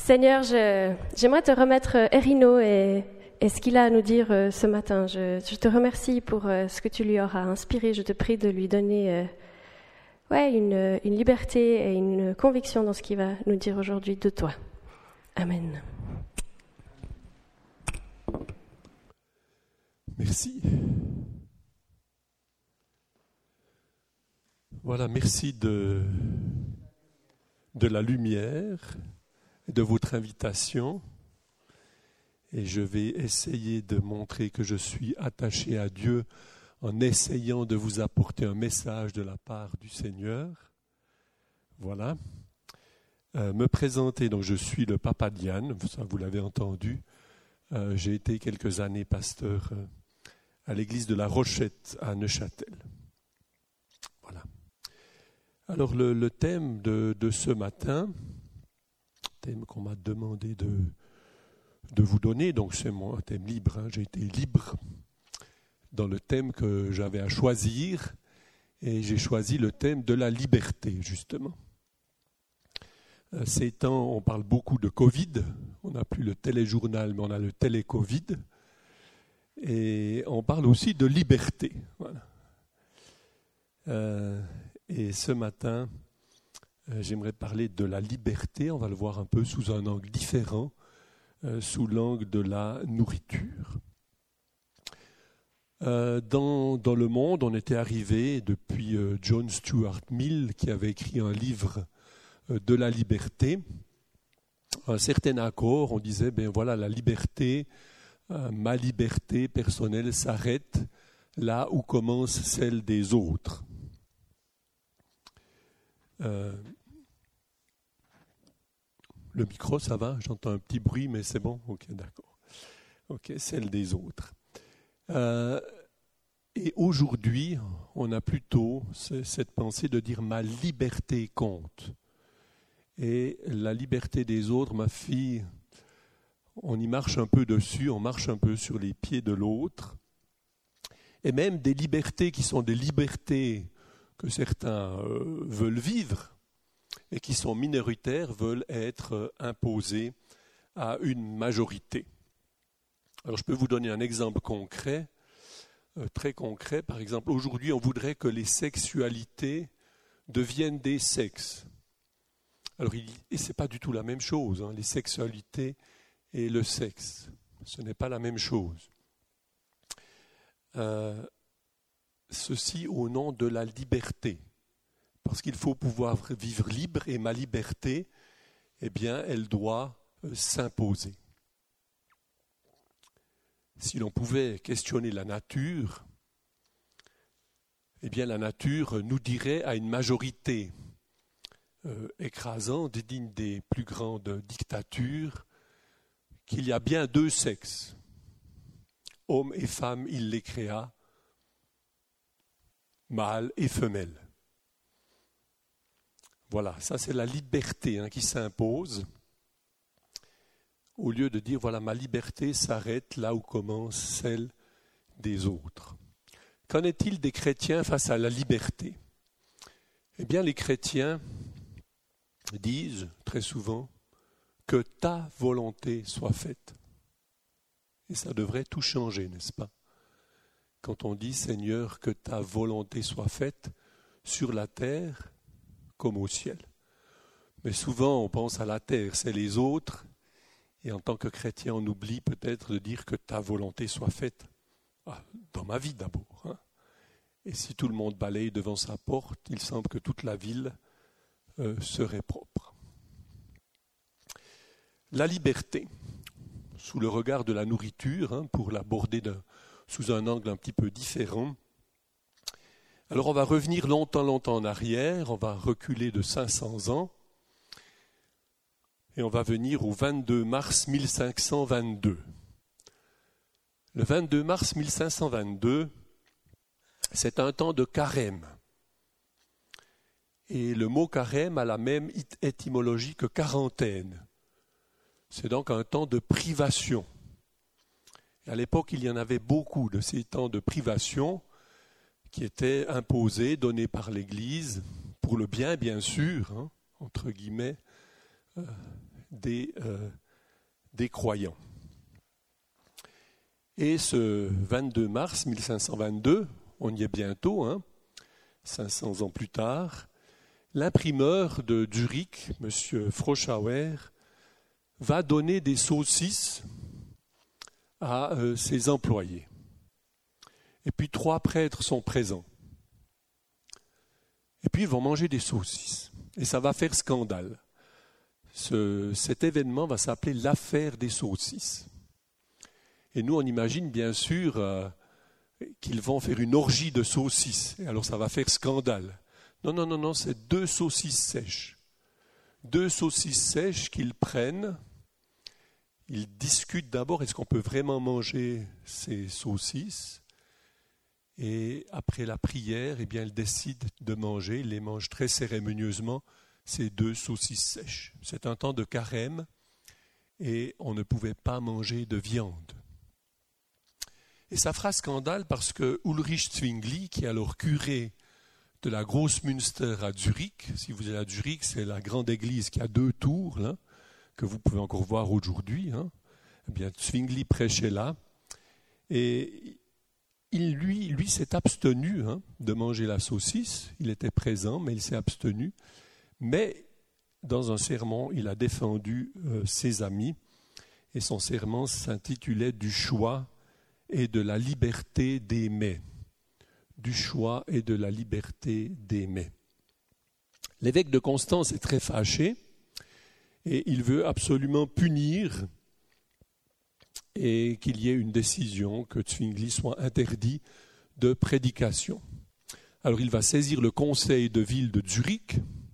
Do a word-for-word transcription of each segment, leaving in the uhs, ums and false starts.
Seigneur, je, j'aimerais te remettre Erino et, et ce qu'il a à nous dire ce matin. Je, je te remercie pour ce que tu lui auras inspiré. Je te prie de lui donner euh, ouais, une, une liberté et une conviction dans ce qu'il va nous dire aujourd'hui de toi. Amen. Merci. Voilà, merci de, de la lumière, de votre invitation. Et je vais essayer de montrer que je suis attaché à Dieu en essayant de vous apporter un message de la part du Seigneur. Voilà. Euh, me présenter, donc je suis le papa Diane, ça vous l'avez entendu. Euh, j'ai été quelques années pasteur euh, à l'église de la Rochette à Neuchâtel. Voilà. Alors le, le thème de, de ce matin, thème qu'on m'a demandé de, de vous donner, donc c'est mon un thème libre, hein, j'ai été libre dans le thème que j'avais à choisir, et j'ai choisi le thème de la liberté, justement. Euh, ces temps, on parle beaucoup de Covid, on n'a plus le téléjournal, mais on a le télé-Covid, et on parle aussi de liberté. Voilà. Euh, et ce matin, euh, j'aimerais parler de la liberté, on va le voir un peu sous un angle différent, euh, sous l'angle de la nourriture. Euh, dans, dans le monde, on était arrivé depuis euh, John Stuart Mill, qui avait écrit un livre euh, de la liberté. Un certain accord, on disait, ben voilà, la liberté, euh, ma liberté personnelle s'arrête là où commence celle des autres. Euh, le micro, ça va? J'entends un petit bruit, mais c'est bon? Ok, d'accord. Ok, celle des autres. Euh, et aujourd'hui, on a plutôt cette pensée de dire ma liberté compte. Et la liberté des autres, ma fille, on y marche un peu dessus, on marche un peu sur les pieds de l'autre. Et même des libertés qui sont des libertés que certains euh, veulent vivre et qui sont minoritaires, veulent être imposées à une majorité. Alors je peux vous donner un exemple concret, euh, très concret. Par exemple, aujourd'hui, on voudrait que les sexualités deviennent des sexes. Alors, il, et ce n'est pas du tout la même chose, hein, les sexualités et le sexe. Ce n'est pas la même chose. Euh, ceci au nom de la liberté. Parce qu'il faut pouvoir vivre libre et ma liberté, eh bien, elle doit euh, s'imposer. Si l'on pouvait questionner la nature, eh bien, la nature nous dirait à une majorité euh, écrasante, digne des plus grandes dictatures, qu'il y a bien deux sexes. Hommes et femmes, il les créa, mâle et femelle. Voilà, ça c'est la liberté hein, qui s'impose, au lieu de dire, voilà, ma liberté s'arrête là où commence celle des autres. Qu'en est-il des chrétiens face à la liberté? Eh bien, les chrétiens disent très souvent que ta volonté soit faite. Et ça devrait tout changer, n'est-ce pas? Quand on dit, Seigneur, que ta volonté soit faite sur la terre comme au ciel. Mais souvent, on pense à la terre, c'est les autres. Et en tant que chrétien, on oublie peut-être de dire que ta volonté soit faite ah, dans ma vie d'abord. Hein. Et si tout le monde balaye devant sa porte, il semble que toute la ville euh, serait propre. La liberté, sous le regard de la nourriture, hein, pour l'aborder de, sous un angle un petit peu différent. Alors on va revenir longtemps, longtemps en arrière, on va reculer de cinq cents ans, et on va venir au vingt-deux mars mille cinq cent vingt-deux. Le vingt-deux mars mille cinq cent vingt-deux, c'est un temps de carême. Et le mot carême a la même étymologie que quarantaine. C'est donc un temps de privation. Et à l'époque, il y en avait beaucoup de ces temps de privation qui étaient imposés, donnés par l'Église, pour le bien, bien sûr, hein, entre guillemets, euh, des, euh, des croyants. Et ce vingt-deux mars mille cinq cent vingt-deux, on y est bientôt, hein, cinq cents ans plus tard, l'imprimeur de Zurich, M. Froschauer, va donner des saucisses à euh, ses employés. Et puis trois prêtres sont présents. Et puis ils vont manger des saucisses. Et ça va faire scandale. Ce, cet événement va s'appeler l'affaire des saucisses. Et nous, on imagine bien sûr euh, qu'ils vont faire une orgie de saucisses. Et alors ça va faire scandale. Non, non, non, non, c'est deux saucisses sèches. Deux saucisses sèches qu'ils prennent. Ils discutent d'abord, est-ce qu'on peut vraiment manger ces saucisses ? Et après la prière, eh bien, ils décident de manger. Ils les mangent très cérémonieusement, ces deux saucisses sèches. C'est un temps de carême et on ne pouvait pas manger de viande. Et ça fera scandale parce que Ulrich Zwingli, qui est alors curé de la Großmünster à Zurich, si vous êtes à Zurich, c'est la grande église qui a deux tours, là, que vous pouvez encore voir aujourd'hui. Hein. Eh bien, Zwingli prêchait là. Et il, lui, lui s'est abstenu hein, de manger la saucisse. Il était présent, mais il s'est abstenu. Mais dans un sermon, il a défendu euh, ses amis. Et son sermon s'intitulait « Du choix et de la liberté d'aimer ». Du choix et de la liberté d'aimer. L'évêque de Constance est très fâché et il veut absolument punir et qu'il y ait une décision que Zwingli soit interdit de prédication. Alors il va saisir le conseil de ville de Zurich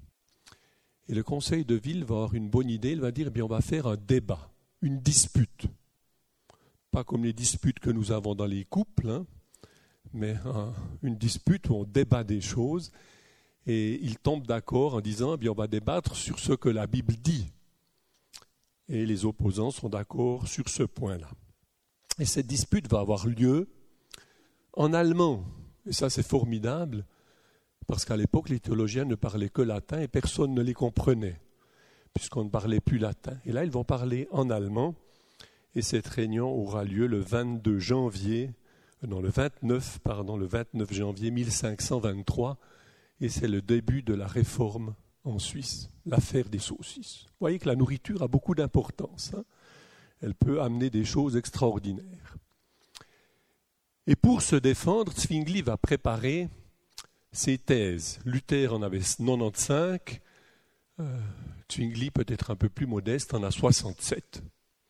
et le conseil de ville va avoir une bonne idée, il va dire eh bien on va faire un débat, une dispute. Pas comme les disputes que nous avons dans les couples, hein, mais hein, une dispute où on débat des choses et ils tombent d'accord en disant eh bien on va débattre sur ce que la Bible dit. Et les opposants sont d'accord sur ce point-là. Et cette dispute va avoir lieu en allemand. Et ça, c'est formidable, parce qu'à l'époque, les théologiens ne parlaient que latin et personne ne les comprenait, puisqu'on ne parlait plus latin. Et là, ils vont parler en allemand. Et cette réunion aura lieu le vingt-deux janvier, non, le vingt-neuf, pardon, le vingt-neuf janvier mille cinq cent vingt-trois. Et c'est le début de la réforme en Suisse, l'affaire des saucisses. Vous voyez que la nourriture a beaucoup d'importance. Hein. Elle peut amener des choses extraordinaires. Et pour se défendre, Zwingli va préparer ses thèses. Luther en avait quatre-vingt-quinze, euh, Zwingli peut-être un peu plus modeste, en a soixante-sept.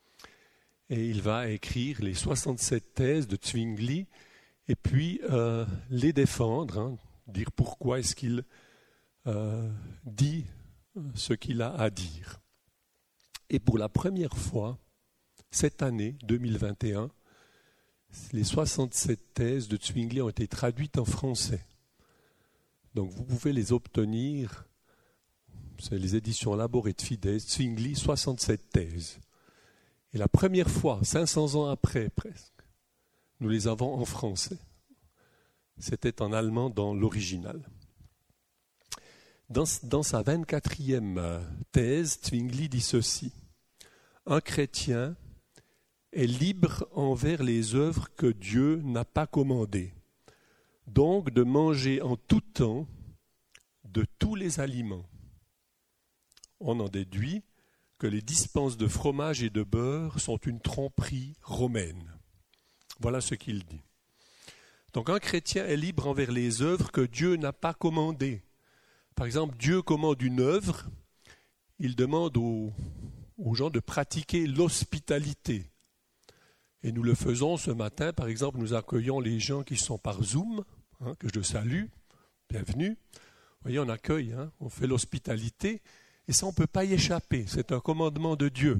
Et il va écrire les soixante-sept thèses de Zwingli et puis euh, les défendre, hein, dire pourquoi est-ce qu'il Euh, dit ce qu'il a à dire. Et pour la première fois, cette année, deux mille vingt et un, les soixante-sept thèses de Zwingli ont été traduites en français. Donc vous pouvez les obtenir, c'est les éditions Labor et Fides, Zwingli, soixante-sept thèses. Et la première fois, cinq cents ans après presque, nous les avons en français. C'était en allemand dans l'original. Dans, dans sa vingt-quatrième thèse, Zwingli dit ceci. Un chrétien est libre envers les œuvres que Dieu n'a pas commandées, donc de manger en tout temps de tous les aliments. On en déduit que les dispenses de fromage et de beurre sont une tromperie romaine. Voilà ce qu'il dit. Donc un chrétien est libre envers les œuvres que Dieu n'a pas commandées. Par exemple, Dieu commande une œuvre, il demande aux, aux gens de pratiquer l'hospitalité. Et nous le faisons ce matin, par exemple, nous accueillons les gens qui sont par Zoom, hein, que je salue, bienvenue. Vous voyez, on accueille, hein, on fait l'hospitalité, et ça on ne peut pas y échapper, c'est un commandement de Dieu.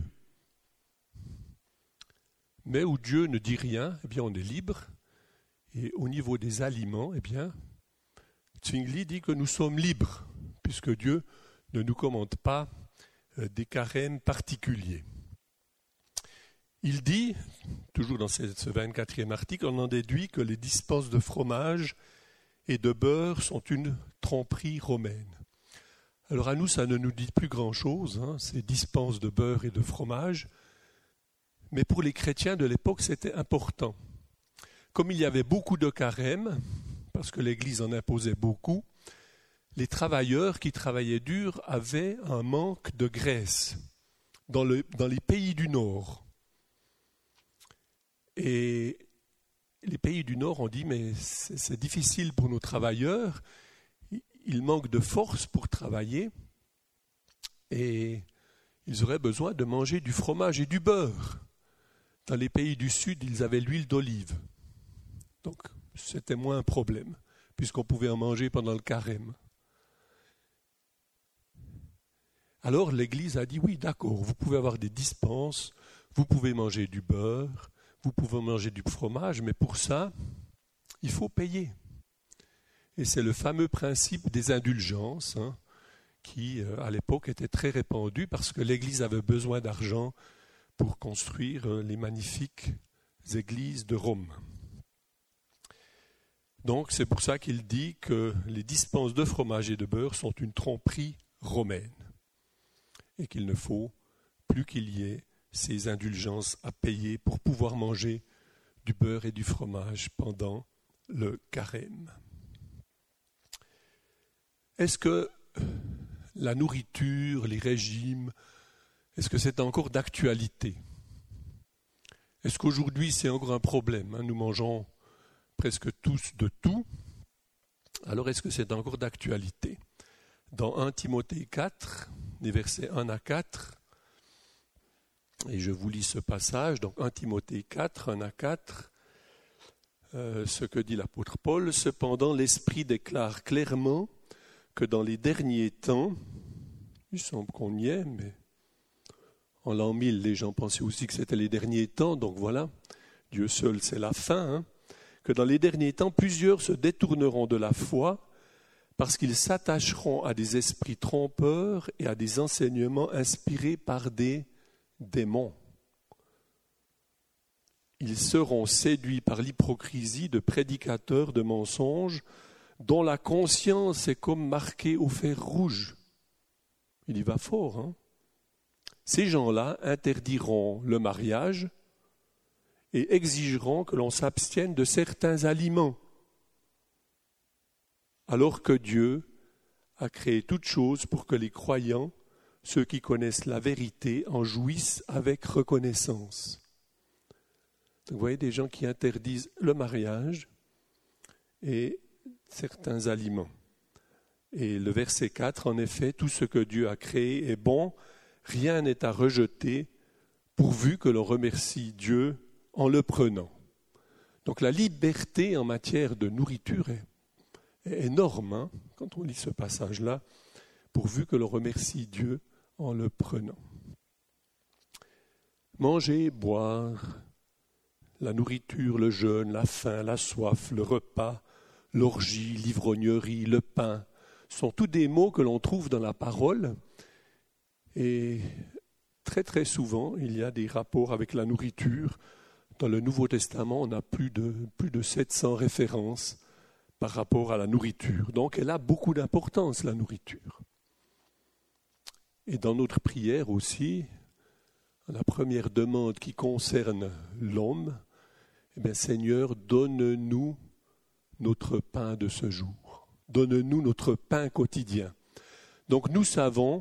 Mais où Dieu ne dit rien, eh bien on est libre, et au niveau des aliments, eh bien, Zwingli dit que nous sommes libres, puisque Dieu ne nous commande pas des carèmes particuliers. Il dit, toujours dans ce vingt-quatrième article, on en déduit que les dispenses de fromage et de beurre sont une tromperie romaine. Alors à nous, ça ne nous dit plus grand-chose, hein, ces dispenses de beurre et de fromage, mais pour les chrétiens de l'époque, c'était important. Comme il y avait beaucoup de carême, parce que l'Église en imposait beaucoup, les travailleurs qui travaillaient dur avaient un manque de graisse dans, le, dans les pays du Nord. Et les pays du Nord ont dit, mais c'est, c'est difficile pour nos travailleurs, ils manquent de force pour travailler et ils auraient besoin de manger du fromage et du beurre. Dans les pays du Sud, ils avaient l'huile d'olive. Donc, c'était moins un problème, puisqu'on pouvait en manger pendant le carême. Alors, l'Église a dit, oui, d'accord, vous pouvez avoir des dispenses, vous pouvez manger du beurre, vous pouvez manger du fromage, mais pour ça, il faut payer. Et c'est le fameux principe des indulgences, hein, qui, euh, à l'époque, était très répandu parce que l'Église avait besoin d'argent pour construire euh, les magnifiques églises de Rome. Donc, c'est pour ça qu'il dit que les dispenses de fromage et de beurre sont une tromperie romaine et qu'il ne faut plus qu'il y ait ces indulgences à payer pour pouvoir manger du beurre et du fromage pendant le carême. Est-ce que la nourriture, les régimes, est-ce que c'est encore d'actualité ? Est-ce qu'aujourd'hui c'est encore un problème, hein ? Nous mangeons presque tous de tout. Alors est-ce que c'est encore d'actualité ? Dans premier Timothée quatre, les versets un à quatre, et je vous lis ce passage, donc premier Timothée quatre, un à quatre, euh, ce que dit l'apôtre Paul, « Cependant l'Esprit déclare clairement que dans les derniers temps, il semble qu'on y est, mais en l'an mille, les gens pensaient aussi que c'était les derniers temps, donc voilà, Dieu seul c'est la fin, hein, que dans les derniers temps, plusieurs se détourneront de la foi parce qu'ils s'attacheront à des esprits trompeurs et à des enseignements inspirés par des démons. Ils seront séduits par l'hypocrisie de prédicateurs de mensonges dont la conscience est comme marquée au fer rouge. » Il y va fort, hein ? Ces gens-là interdiront le mariage et exigeront que l'on s'abstienne de certains aliments, alors que Dieu a créé toutes choses pour que les croyants, ceux qui connaissent la vérité, en jouissent avec reconnaissance. Donc, vous voyez des gens qui interdisent le mariage et certains aliments. Et le verset quatre, en effet, tout ce que Dieu a créé est bon, rien n'est à rejeter, pourvu que l'on remercie Dieu en le prenant. Donc la liberté en matière de nourriture est, est énorme, hein, quand on lit ce passage-là, pourvu que l'on remercie Dieu en le prenant. Manger, boire, la nourriture, le jeûne, la faim, la soif, le repas, l'orgie, l'ivrognerie, le pain, sont tous des mots que l'on trouve dans la parole. Et très très souvent, il y a des rapports avec la nourriture. Dans le Nouveau Testament, on a plus de, plus de sept cents références par rapport à la nourriture. Donc elle a beaucoup d'importance, la nourriture. Et dans notre prière aussi, la première demande qui concerne l'homme, eh bien, Seigneur, donne-nous notre pain de ce jour. Donne-nous notre pain quotidien. Donc nous savons,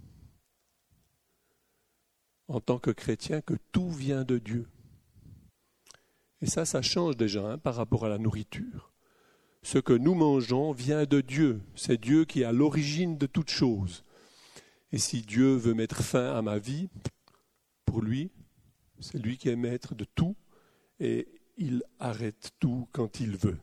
en tant que chrétiens, que tout vient de Dieu. Et ça, ça change déjà hein, par rapport à la nourriture. Ce que nous mangeons vient de Dieu. C'est Dieu qui est à l'origine de toutes choses. Et si Dieu veut mettre fin à ma vie, pour lui, c'est lui qui est maître de tout et il arrête tout quand il veut.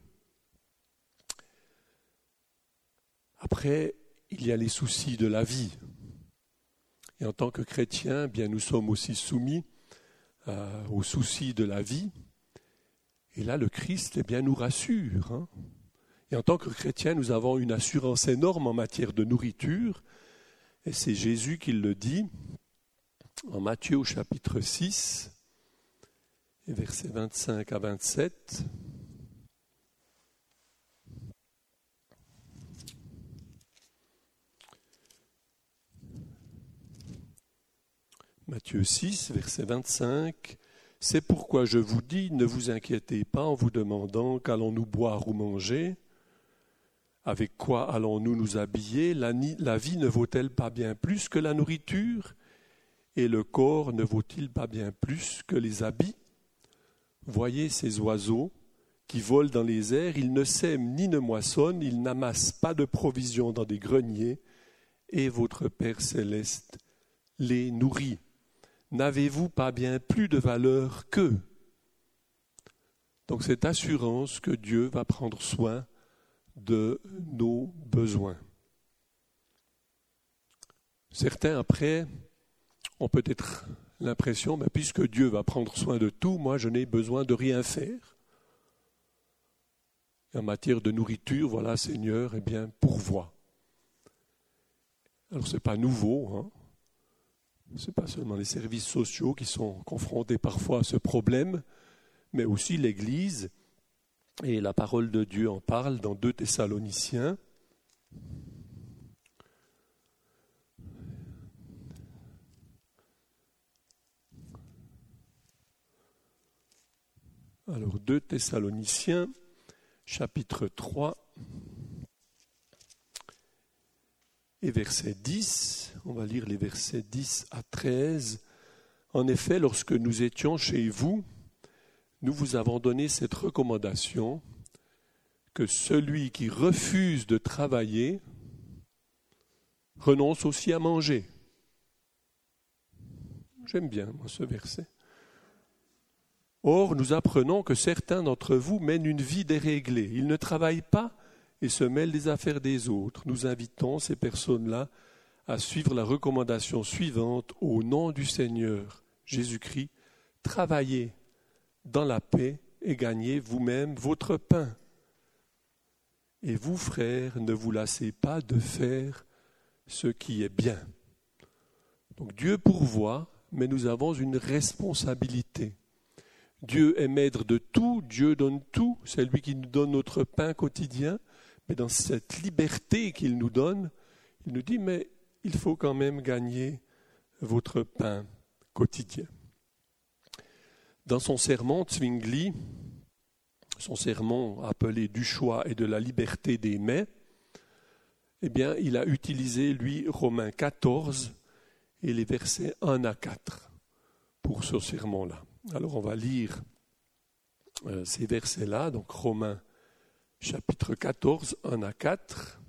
Après, il y a les soucis de la vie. Et en tant que chrétiens, bien, nous sommes aussi soumis euh, aux soucis de la vie. Et là, le Christ eh bien, nous rassure. Hein. Et en tant que chrétiens, nous avons une assurance énorme en matière de nourriture. Et c'est Jésus qui le dit en Matthieu au chapitre six, et versets vingt-cinq à vingt-sept. Matthieu six, verset vingt-cinq. « C'est pourquoi je vous dis, ne vous inquiétez pas en vous demandant qu'allons-nous boire ou manger ? Avec quoi allons-nous nous habiller ? La, la vie ne vaut-elle pas bien plus que la nourriture ? Et le corps ne vaut-il pas bien plus que les habits ? Voyez ces oiseaux qui volent dans les airs, ils ne sèment ni ne moissonnent, ils n'amassent pas de provisions dans des greniers, et votre Père céleste les nourrit. N'avez-vous pas bien plus de valeur qu'eux ? » Donc cette assurance que Dieu va prendre soin de nos besoins. Certains, après, ont peut-être l'impression, ben, puisque Dieu va prendre soin de tout, moi je n'ai besoin de rien faire. En matière de nourriture, voilà, Seigneur, eh bien, pourvoit. Alors, ce n'est pas nouveau, hein. Ce n'est pas seulement les services sociaux qui sont confrontés parfois à ce problème, mais aussi l'Église, et la parole de Dieu en parle dans deux Thessaloniciens. Alors, deux Thessaloniciens, chapitre trois, et verset dix, on va lire les versets dix à treize. « En effet, lorsque nous étions chez vous, nous vous avons donné cette recommandation que celui qui refuse de travailler renonce aussi à manger. » J'aime bien, moi, ce verset. « Or, nous apprenons que certains d'entre vous mènent une vie déréglée. Ils ne travaillent pas et se mêlent des affaires des autres. Nous invitons ces personnes-là à suivre la recommandation suivante au nom du Seigneur Jésus-Christ. Travaillez dans la paix et gagnez vous-même votre pain. Et vous, frères, ne vous lassez pas de faire ce qui est bien. » Donc Dieu pourvoit, mais nous avons une responsabilité. Dieu est maître de tout, Dieu donne tout, c'est lui qui nous donne notre pain quotidien. Mais dans cette liberté qu'il nous donne, il nous dit, mais il faut quand même gagner votre pain quotidien. Dans son sermon, Zwingli, son sermon appelé du choix et de la liberté des mets, eh bien, il a utilisé, lui, Romains quatorze et les versets un à quatre pour ce sermon-là. Alors, on va lire euh, ces versets-là, donc Romains chapitre quatorze, un à quatre.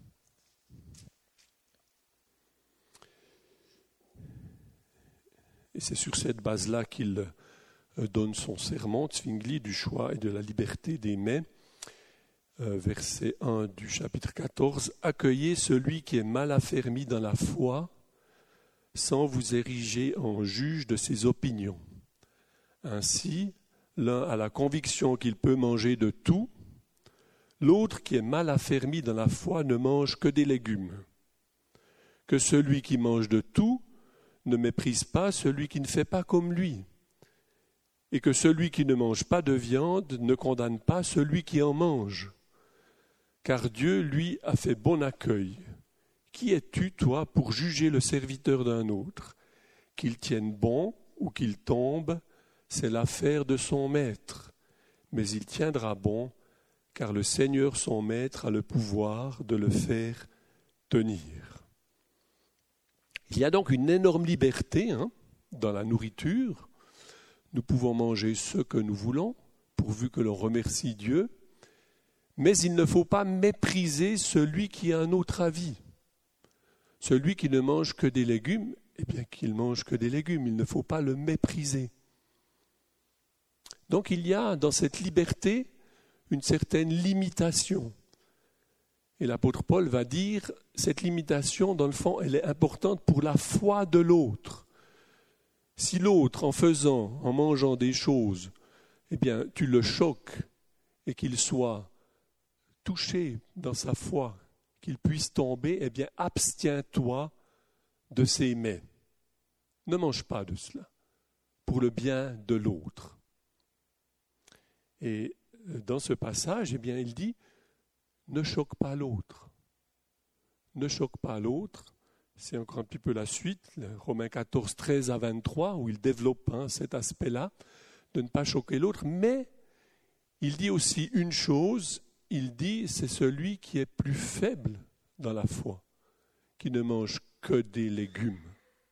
Et c'est sur cette base-là qu'il donne son sermon, Zwingli, du choix et de la liberté des mets. Euh, verset un du chapitre quatorze. « Accueillez celui qui est mal affermi dans la foi, sans vous ériger en juge de ses opinions. Ainsi, l'un a la conviction qu'il peut manger de tout, l'autre qui est mal affermi dans la foi ne mange que des légumes. Que celui qui mange de tout ne méprise pas celui qui ne fait pas comme lui. Et que celui qui ne mange pas de viande ne condamne pas celui qui en mange. Car Dieu, lui, a fait bon accueil. Qui es-tu, toi, pour juger le serviteur d'un autre ? Qu'il tienne bon ou qu'il tombe, c'est l'affaire de son maître. Mais il tiendra bon, car le Seigneur, son maître, a le pouvoir de le faire tenir. » Il y a donc une énorme liberté hein, dans la nourriture. Nous pouvons manger ce que nous voulons, pourvu que l'on remercie Dieu, mais il ne faut pas mépriser celui qui a un autre avis. Celui qui ne mange que des légumes, eh bien qu'il mange que des légumes, il ne faut pas le mépriser. Donc il y a dans cette liberté une certaine limitation. Et l'apôtre Paul va dire, cette limitation, dans le fond, elle est importante pour la foi de l'autre. Si l'autre, en faisant, en mangeant des choses, eh bien, tu le choques et qu'il soit touché dans sa foi, qu'il puisse tomber, eh bien, abstiens-toi de ces mets. Ne mange pas de cela, pour le bien de l'autre. Et dans ce passage, eh bien, il dit, ne choque pas l'autre. Ne choque pas l'autre, c'est encore un petit peu la suite, Romains quatorze, treize à vingt-trois, où il développe hein, cet aspect-là, de ne pas choquer l'autre. Mais il dit aussi une chose, il dit c'est celui qui est plus faible dans la foi, qui ne mange que des légumes,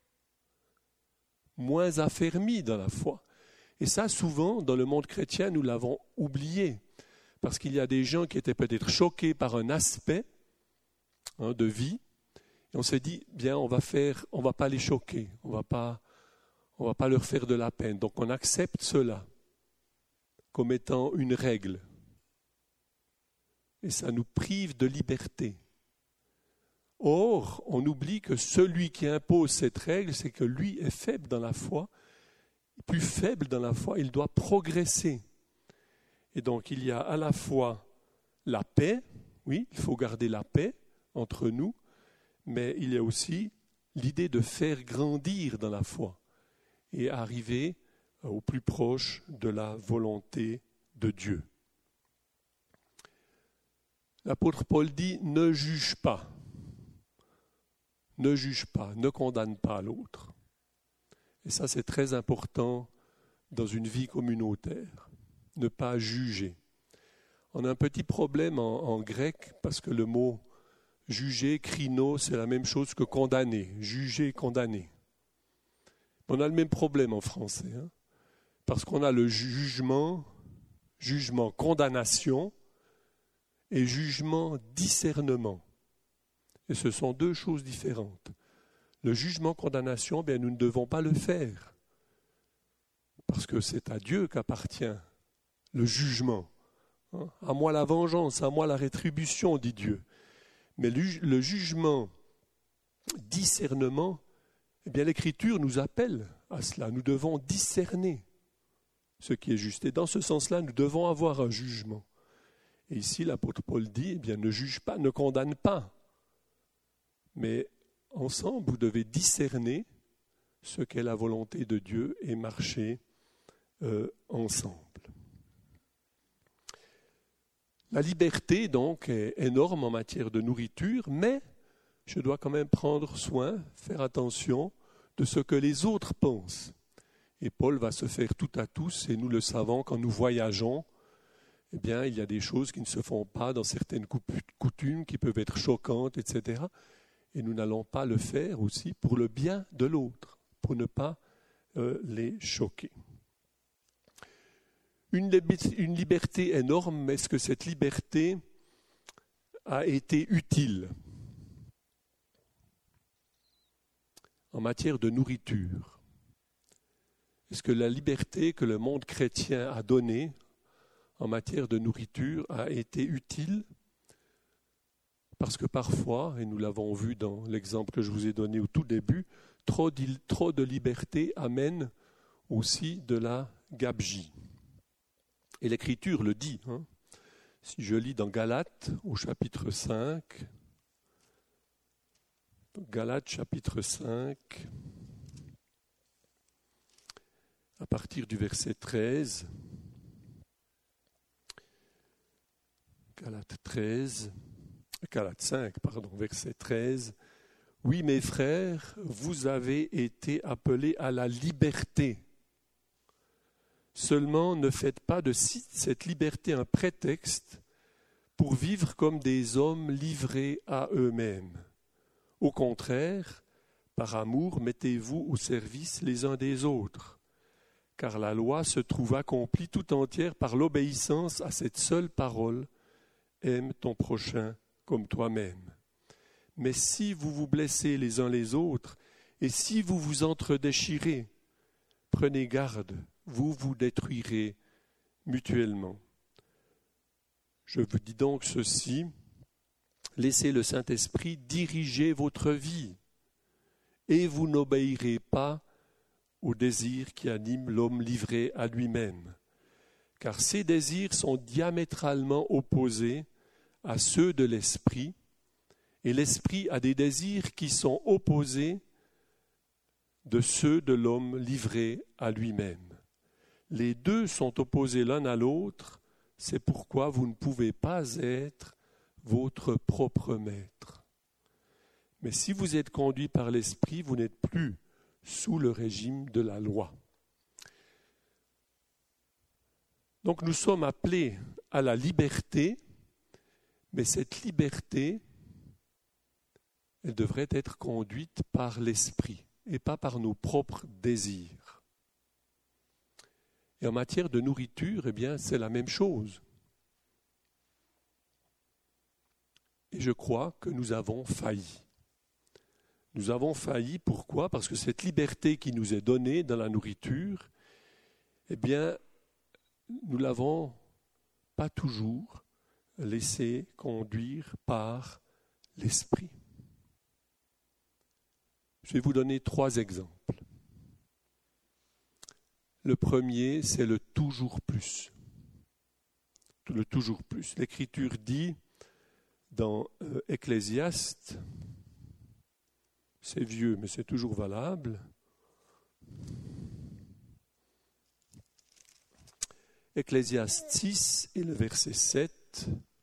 moins affermi dans la foi. Et ça, souvent, dans le monde chrétien, nous l'avons oublié. Parce qu'il y a des gens qui étaient peut-être choqués par un aspect hein, de vie. Et on s'est dit, bien, on va faire, on va pas les choquer. On va pas, on va pas leur faire de la peine. Donc, on accepte cela comme étant une règle. Et ça nous prive de liberté. Or, on oublie que celui qui impose cette règle, c'est que lui est faible dans la foi. Plus faible dans la foi, il doit progresser. Et donc, il y a à la fois la paix, oui, il faut garder la paix entre nous, mais il y a aussi l'idée de faire grandir dans la foi et arriver au plus proche de la volonté de Dieu. L'apôtre Paul dit « ne juge pas ». Ne juge pas, ne condamne pas l'autre. Et ça, c'est très important dans une vie communautaire. Ne pas juger. On a un petit problème en, en grec parce que le mot juger, krino, c'est la même chose que condamner. Juger, condamner. On a le même problème en français. Hein, parce qu'on a le jugement, jugement, condamnation et jugement, discernement. Et ce sont deux choses différentes. Le jugement, condamnation, bien, nous ne devons pas le faire. Parce que c'est à Dieu qu'appartient le jugement. Hein? À moi la vengeance, à moi la rétribution, dit Dieu. Mais le, le jugement, discernement, eh bien, l'Écriture nous appelle à cela. Nous devons discerner ce qui est juste. Et dans ce sens-là, nous devons avoir un jugement. Et ici, l'apôtre Paul dit, eh bien, ne juge pas, ne condamne pas. Mais ensemble, vous devez discerner ce qu'est la volonté de Dieu et marcher euh, ensemble. La liberté, donc, est énorme en matière de nourriture, mais je dois quand même prendre soin, faire attention de ce que les autres pensent. Et Paul va se faire tout à tous, et nous le savons, quand nous voyageons, eh bien, il y a des choses qui ne se font pas dans certaines coutumes qui peuvent être choquantes, et cetera. Et nous n'allons pas le faire aussi pour le bien de l'autre, pour ne pas euh, les choquer. Une, une liberté énorme, mais est-ce que cette liberté a été utile en matière de nourriture? Est-ce que la liberté que le monde chrétien a donnée en matière de nourriture a été utile? Parce que parfois, et nous l'avons vu dans l'exemple que je vous ai donné au tout début, trop de, trop de liberté amène aussi de la gabegie. Et l'Écriture le dit. Hein. Si je lis dans Galates au chapitre cinq, Galates chapitre cinq, à partir du verset treize, Galates treize, Galates cinq, pardon, verset treize. « Oui, mes frères, vous avez été appelés à la liberté. Seulement, ne faites pas de cette liberté un prétexte pour vivre comme des hommes livrés à eux-mêmes. Au contraire, par amour, mettez-vous au service les uns des autres, car la loi se trouve accomplie tout entière par l'obéissance à cette seule parole, aime ton prochain comme toi-même. Mais si vous vous blessez les uns les autres, et si vous vous entre-déchirez, prenez garde, vous vous détruirez mutuellement. Je vous dis donc ceci, laissez le Saint-Esprit diriger votre vie, et vous n'obéirez pas aux désirs qui animent l'homme livré à lui-même, car ces désirs sont diamétralement opposés à ceux de l'esprit, et l'esprit a des désirs qui sont opposés de ceux de l'homme livré à lui-même. Les deux sont opposés l'un à l'autre, c'est pourquoi vous ne pouvez pas être votre propre maître. Mais si vous êtes conduit par l'Esprit, vous n'êtes plus sous le régime de la loi. Donc nous sommes appelés à la liberté, mais cette liberté, elle devrait être conduite par l'Esprit et pas par nos propres désirs. Et en matière de nourriture, eh bien, c'est la même chose. Et je crois que nous avons failli. Nous avons failli, pourquoi ? Parce que cette liberté qui nous est donnée dans la nourriture, eh bien, nous ne l'avons pas toujours laissé conduire par l'Esprit. Je vais vous donner trois exemples. Le premier, c'est le toujours plus. Le toujours plus. L'Écriture dit dans euh, Ecclésiaste, c'est vieux mais c'est toujours valable, Ecclésiaste six et le verset sept.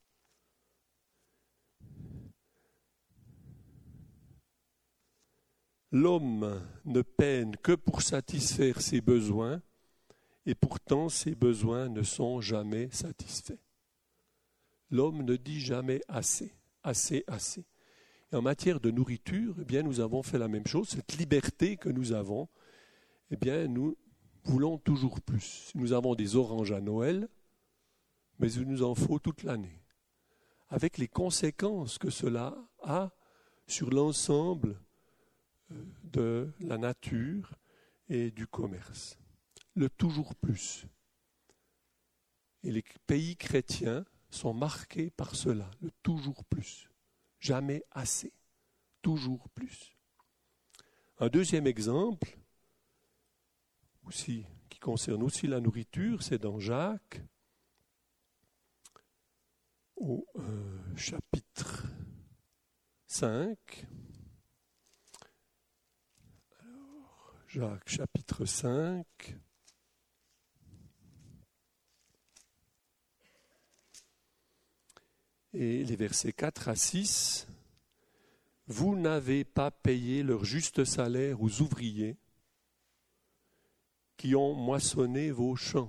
L'homme ne peine que pour satisfaire ses besoins, et pourtant ses besoins ne sont jamais satisfaits. L'homme ne dit jamais assez, assez, assez. Et en matière de nourriture, eh bien, nous avons fait la même chose. Cette liberté que nous avons, eh bien, nous voulons toujours plus. Nous avons des oranges à Noël, mais il nous en faut toute l'année. Avec les conséquences que cela a sur l'ensemble de la nature et du commerce. Le toujours plus. Et les pays chrétiens sont marqués par cela, le toujours plus. Jamais assez, toujours plus. Un deuxième exemple, aussi, qui concerne aussi la nourriture, c'est dans Jacques, au euh, chapitre cinq. Alors, Jacques, chapitre cinq. Et les versets quatre à six, « Vous n'avez pas payé leur juste salaire aux ouvriers qui ont moissonné vos champs.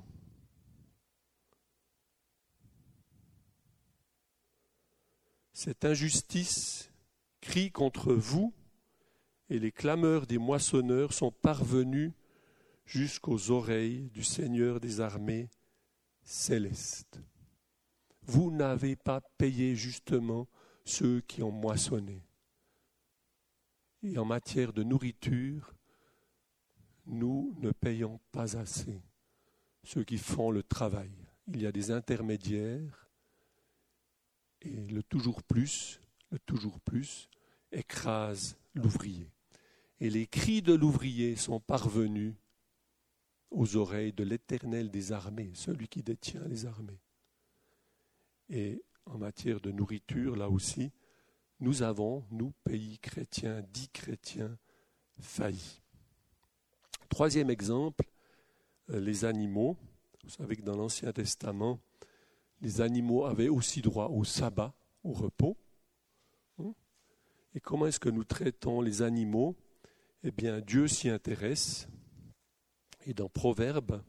Cette injustice crie contre vous et les clameurs des moissonneurs sont parvenues jusqu'aux oreilles du Seigneur des armées célestes. Vous n'avez pas payé justement ceux qui ont moissonné. Et en matière de nourriture, nous ne payons pas assez ceux qui font le travail. Il y a des intermédiaires et le toujours plus, le toujours plus écrase l'ouvrier. Et les cris de l'ouvrier sont parvenus aux oreilles de l'Éternel des armées, celui qui détient les armées. Et en matière de nourriture, là aussi, nous avons, nous, pays chrétiens, dits chrétiens, failli. Troisième exemple, les animaux. Vous savez que dans l'Ancien Testament, les animaux avaient aussi droit au sabbat, au repos. Et comment est-ce que nous traitons les animaux ? Eh bien, Dieu s'y intéresse. Et dans Proverbes,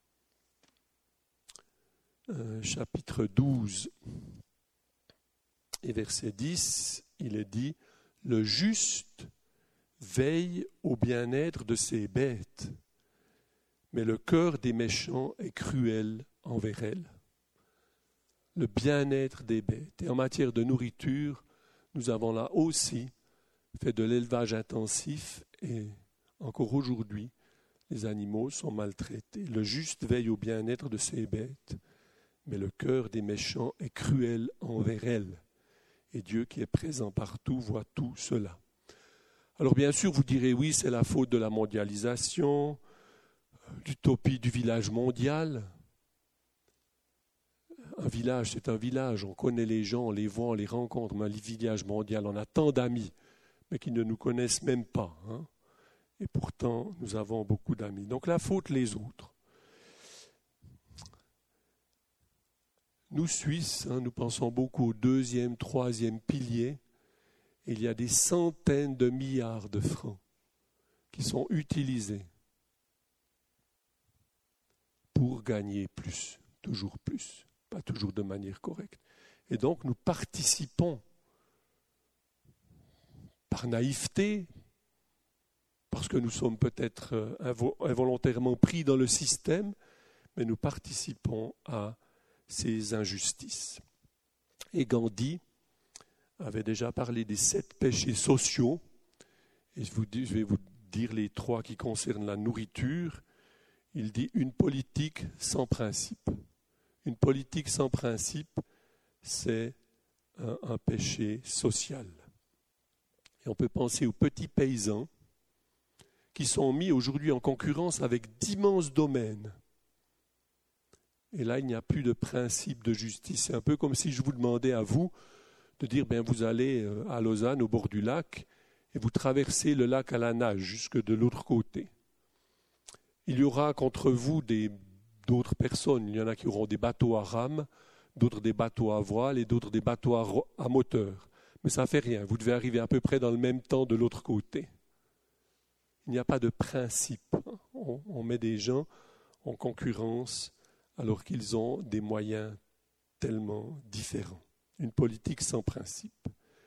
euh, chapitre douze et verset dix, il est dit « Le juste veille au bien-être de ses bêtes, mais le cœur des méchants est cruel envers elles. » Le bien-être des bêtes. Et en matière de nourriture, nous avons là aussi fait de l'élevage intensif et encore aujourd'hui, les animaux sont maltraités. Le juste veille au bien-être de ses bêtes, mais le cœur des méchants est cruel envers elles. Et Dieu qui est présent partout voit tout cela. Alors bien sûr, vous direz oui, c'est la faute de la mondialisation, l'utopie du village mondial. Un village, c'est un village, on connaît les gens, on les voit, on les rencontre, mais le village mondial, on a tant d'amis, mais qui ne nous connaissent même pas. Hein. Et pourtant, nous avons beaucoup d'amis. Donc la faute, les autres. Nous, Suisses, hein, nous pensons beaucoup au deuxième, troisième pilier. il y a des centaines de milliards de francs qui sont utilisés pour gagner plus, toujours plus, pas toujours de manière correcte. Et donc nous participons par naïveté, parce que nous sommes peut-être involontairement pris dans le système, mais nous participons à ces injustices. Et Gandhi avait déjà parlé des sept péchés sociaux, et je, vous dis, je vais vous dire les trois qui concernent la nourriture. Il dit une politique sans principe. Une politique sans principe, c'est un, un péché social. Et on peut penser aux petits paysans qui sont mis aujourd'hui en concurrence avec d'immenses domaines. Et là, il n'y a plus de principe de justice. C'est un peu comme si je vous demandais à vous de dire, ben, vous allez à Lausanne, au bord du lac, et vous traversez le lac à la nage jusque de l'autre côté. Il y aura contre vous des, d'autres personnes. Il y en a qui auront des bateaux à rames, d'autres des bateaux à voile et d'autres des bateaux à, ro- à moteur. Mais ça ne fait rien. Vous devez arriver à peu près dans le même temps de l'autre côté. Il n'y a pas de principe. On, on met des gens en concurrence alors qu'ils ont des moyens tellement différents. Une politique sans principe.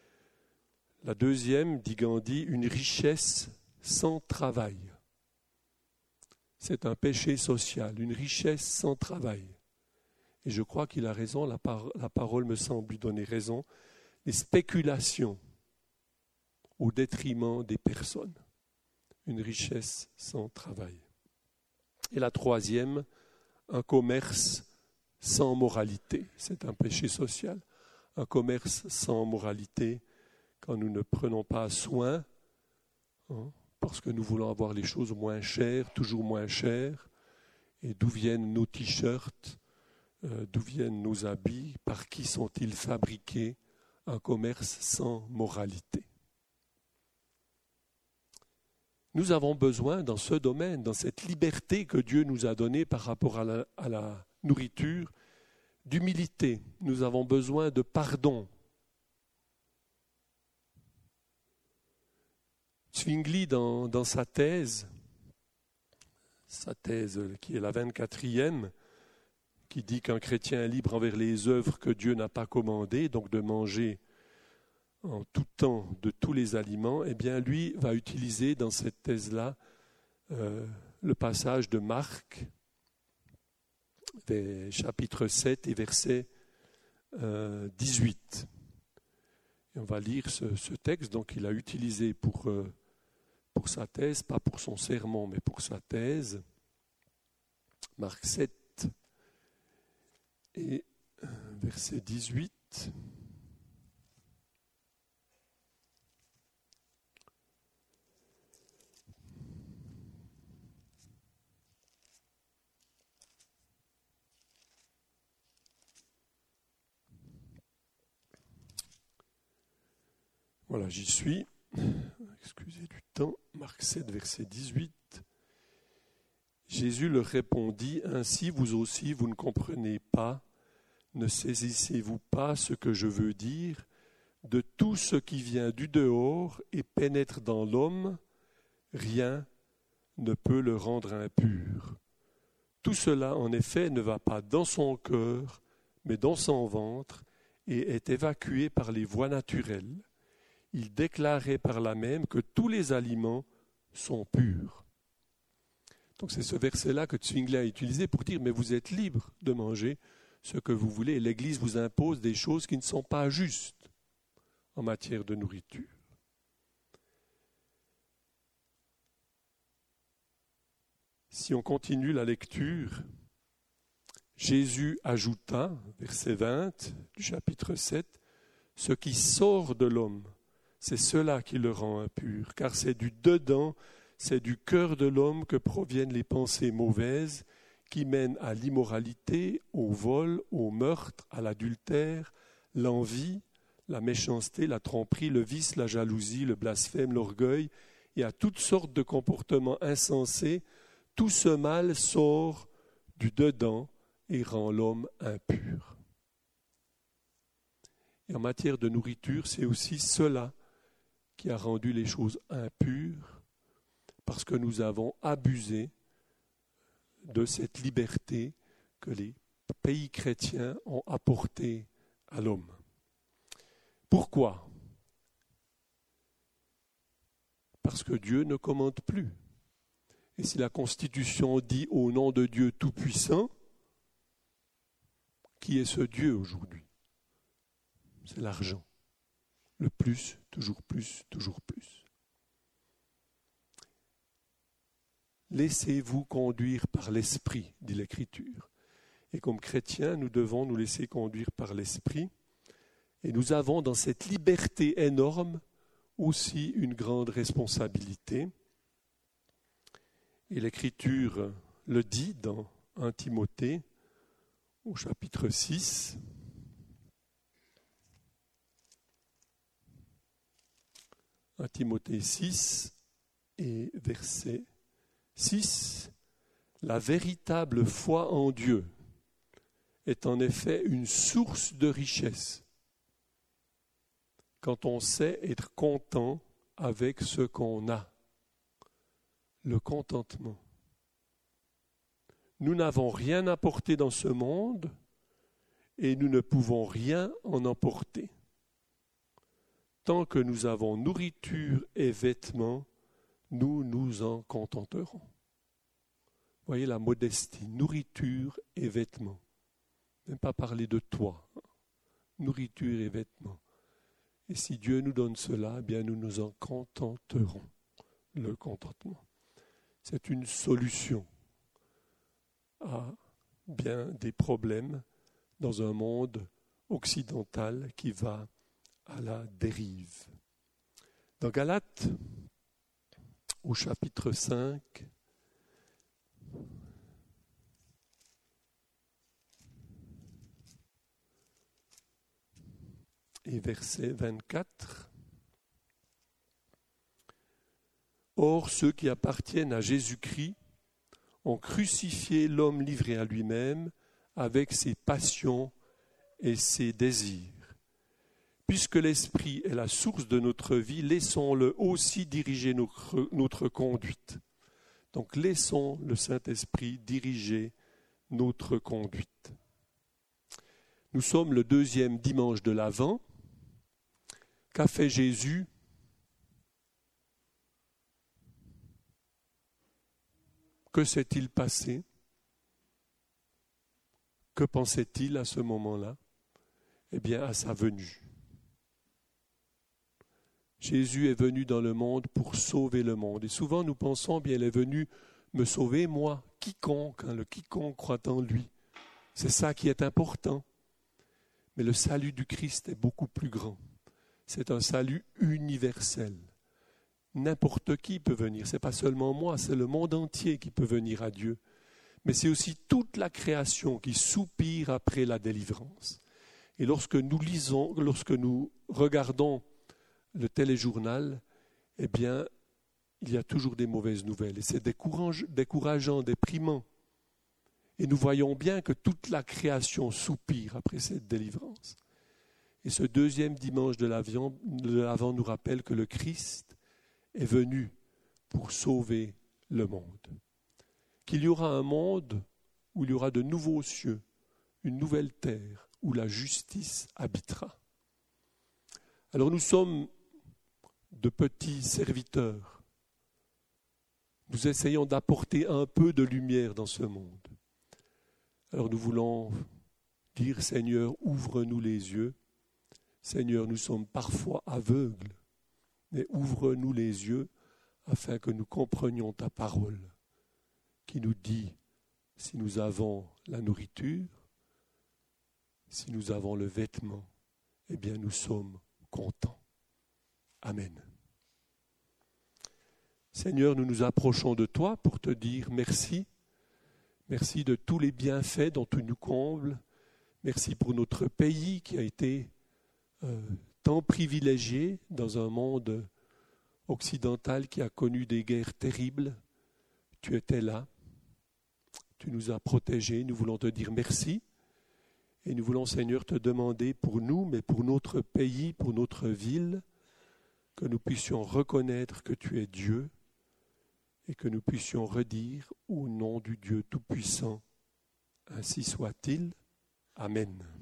La deuxième, dit Gandhi, une richesse sans travail. C'est un péché social, une richesse sans travail. Et je crois qu'il a raison, la, par, la parole me semble lui donner raison. Les spéculations au détriment des personnes. Une richesse sans travail. Et la troisième, un commerce sans moralité. C'est un péché social. Un commerce sans moralité, quand nous ne prenons pas soin, hein, parce que nous voulons avoir les choses moins chères, toujours moins chères. Et d'où viennent nos t-shirts, euh, d'où viennent nos habits, par qui sont-ils fabriqués? Un commerce sans moralité. Nous avons besoin dans ce domaine, dans cette liberté que Dieu nous a donnée par rapport à la, à la nourriture, d'humilité. Nous avons besoin de pardon. Zwingli, dans, dans sa thèse, sa thèse qui est la vingt-quatrième, qui dit qu'un chrétien est libre envers les œuvres que Dieu n'a pas commandées, donc de manger en tout temps de tous les aliments, eh bien lui va utiliser dans cette thèse-là euh, le passage de Marc, chapitre sept et verset euh, dix-huit. Et on va lire ce, ce texte, donc il a utilisé pour, euh, pour sa thèse, pas pour son sermon, mais pour sa thèse. Marc sept et euh, verset dix-huit. Voilà, j'y suis. Excusez du temps. Marc sept, verset dix-huit. Jésus leur répondit, « Ainsi vous aussi, vous ne comprenez pas, ne saisissez-vous pas ce que je veux dire, de tout ce qui vient du dehors et pénètre dans l'homme, rien ne peut le rendre impur. Tout cela, en effet, ne va pas dans son cœur, mais dans son ventre, et est évacué par les voies naturelles. Il déclarait par là même que tous les aliments sont purs. » Donc c'est ce verset-là que Zwingli a utilisé pour dire « Mais vous êtes libre de manger ce que vous voulez. L'Église vous impose des choses qui ne sont pas justes en matière de nourriture. » Si on continue la lecture, Jésus ajouta, verset vingt du chapitre sept, « Ce qui sort de l'homme, c'est cela qui le rend impur, car c'est du dedans, c'est du cœur de l'homme que proviennent les pensées mauvaises qui mènent à l'immoralité, au vol, au meurtre, à l'adultère, l'envie, la méchanceté, la tromperie, le vice, la jalousie, le blasphème, l'orgueil, et à toutes sortes de comportements insensés. Tout ce mal sort du dedans et rend l'homme impur. » Et en matière de nourriture, c'est aussi cela qui a rendu les choses impures parce que nous avons abusé de cette liberté que les pays chrétiens ont apportée à l'homme. Pourquoi ? Parce que Dieu ne commande plus. Et si la Constitution dit au nom de Dieu Tout-Puissant, qui est ce Dieu aujourd'hui ? C'est l'argent. Le plus, toujours plus, toujours plus. Laissez-vous conduire par l'Esprit, dit l'Écriture. Et comme chrétiens, nous devons nous laisser conduire par l'Esprit. Et nous avons dans cette liberté énorme aussi une grande responsabilité. Et l'Écriture le dit dans premier Timothée, au chapitre six. premier Timothée six et verset six. La véritable foi en Dieu est en effet une source de richesse quand on sait être content avec ce qu'on a. Le contentement. Nous n'avons rien apporté dans ce monde et nous ne pouvons rien en emporter. Tant que nous avons nourriture et vêtements, nous nous en contenterons. Voyez la modestie, nourriture et vêtements. Même pas parler de toi, nourriture et vêtements. Et si Dieu nous donne cela, eh bien nous nous en contenterons. Le contentement. C'est une solution à bien des problèmes dans un monde occidental qui va à la dérive. Dans Galates, au chapitre cinq, et verset vingt-quatre, or ceux qui appartiennent à Jésus-Christ ont crucifié l'homme livré à lui-même avec ses passions et ses désirs. Puisque l'Esprit est la source de notre vie, laissons-le aussi diriger notre, notre conduite. Donc laissons le Saint-Esprit diriger notre conduite. Nous sommes le deuxième dimanche de l'Avent. Qu'a fait Jésus ? Que s'est-il passé ? Que pensait-il à ce moment-là ? Eh bien, à sa venue. Jésus est venu dans le monde pour sauver le monde. Et souvent, nous pensons, bien, il est venu me sauver, moi, quiconque, hein, le quiconque croit en lui. C'est ça qui est important. Mais le salut du Christ est beaucoup plus grand. C'est un salut universel. N'importe qui peut venir. Ce n'est pas seulement moi, c'est le monde entier qui peut venir à Dieu. Mais c'est aussi toute la création qui soupire après la délivrance. Et lorsque nous lisons, lorsque nous regardons le téléjournal, eh bien, il y a toujours des mauvaises nouvelles. Et c'est décourageant, déprimant. Et nous voyons bien que toute la création soupire après cette délivrance. Et ce deuxième dimanche de l'Avent nous rappelle que le Christ est venu pour sauver le monde. Qu'il y aura un monde où il y aura de nouveaux cieux, une nouvelle terre, où la justice habitera. Alors nous sommes de petits serviteurs. Nous essayons d'apporter un peu de lumière dans ce monde. Alors nous voulons dire, Seigneur, ouvre-nous les yeux. Seigneur, nous sommes parfois aveugles, mais ouvre-nous les yeux afin que nous comprenions ta parole qui nous dit si nous avons la nourriture, si nous avons le vêtement, eh bien nous sommes contents. Amen. Seigneur, nous nous approchons de toi pour te dire merci. Merci de tous les bienfaits dont tu nous combles. Merci pour notre pays qui a été euh, tant privilégié dans un monde occidental qui a connu des guerres terribles. Tu étais là. Tu nous as protégés. Nous voulons te dire merci. Et nous voulons, Seigneur, te demander pour nous, mais pour notre pays, pour notre ville, que nous puissions reconnaître que tu es Dieu et que nous puissions redire au nom du Dieu Tout-Puissant, ainsi soit-il. Amen.